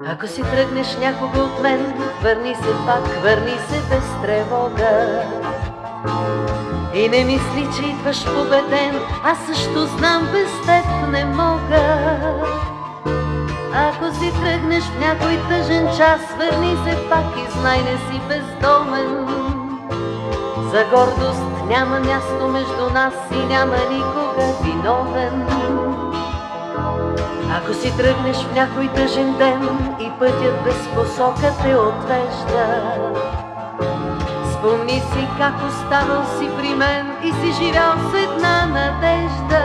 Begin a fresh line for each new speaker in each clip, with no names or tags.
Ако си тръгнеш някога от мен, върни се пак, върни се без тревога. И не мисли, че идваш победен, аз също знам, без теб не мога. Ако си тръгнеш в някой тъжен час, върни се пак и знай, не си бездомен. За гордост няма място между нас и няма никога виновен. Ако си тръгнеш в някой тъжен ден и пътят без посока те отвежда, спомни си как оставал си при мен и си живял с една надежда.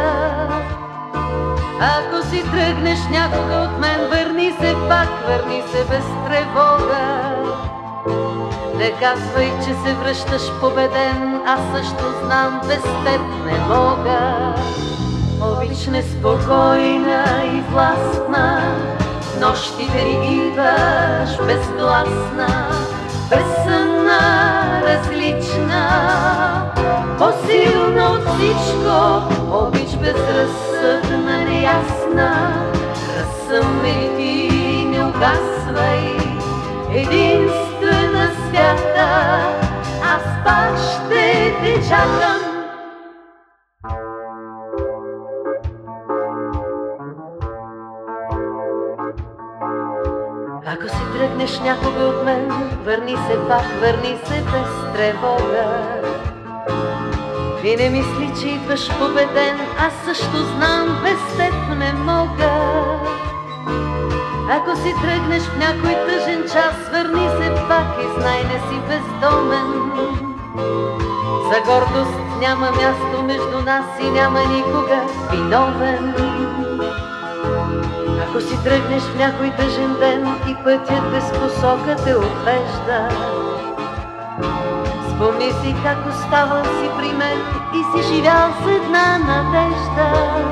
Ако си тръгнеш някога от мен, върни се пак, върни се без тревога. Не казвай, че се връщаш победен, аз също знам, без теб не мога. Обич неспокойна и властна, нощите ни идваш безгласна, безсънна, различна, по-силна от всичко. Обич безразсъдна, неясна, разсъмни ти, не угасвай, единствена свята, аз пак ще те чакам. Ако си тръгнеш някога от мен, върни се пак, върни се без тревога. И не мисли, че идваш победен, аз също знам, без теб не мога. Ако си тръгнеш в някой тъжен час, върни се пак и знай, не си бездомен. За гордост няма място между нас и няма никога виновен. Ако си тръгнеш в някой тъжен ден и пътят без посока те отвежда, спомни си как оставал си при мен и си живял с една надежда.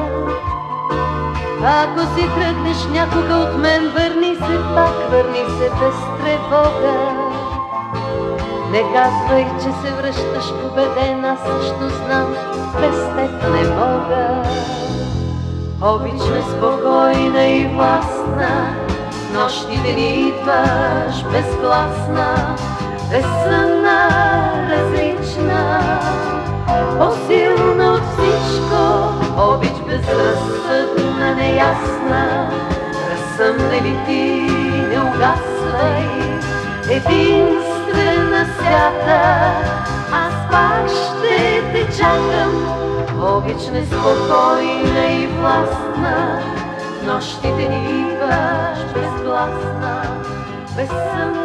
Ако си тръгнеш някога от мен, върни се пак, върни се без тревога. Не казвай, че се връщаш победен, аз също знам, без теб не мога. Обич неспокойна и властна, нощите ни идваш безгласна, безсънна, различна, по-силна от всичко. Обич безразсъдна, неясна, разсъмнели ти, не угасвай, единствена свята, аз пак ще те чакам. Обич неспокойна и властна, нощите ни идваш безгласна, безсънна.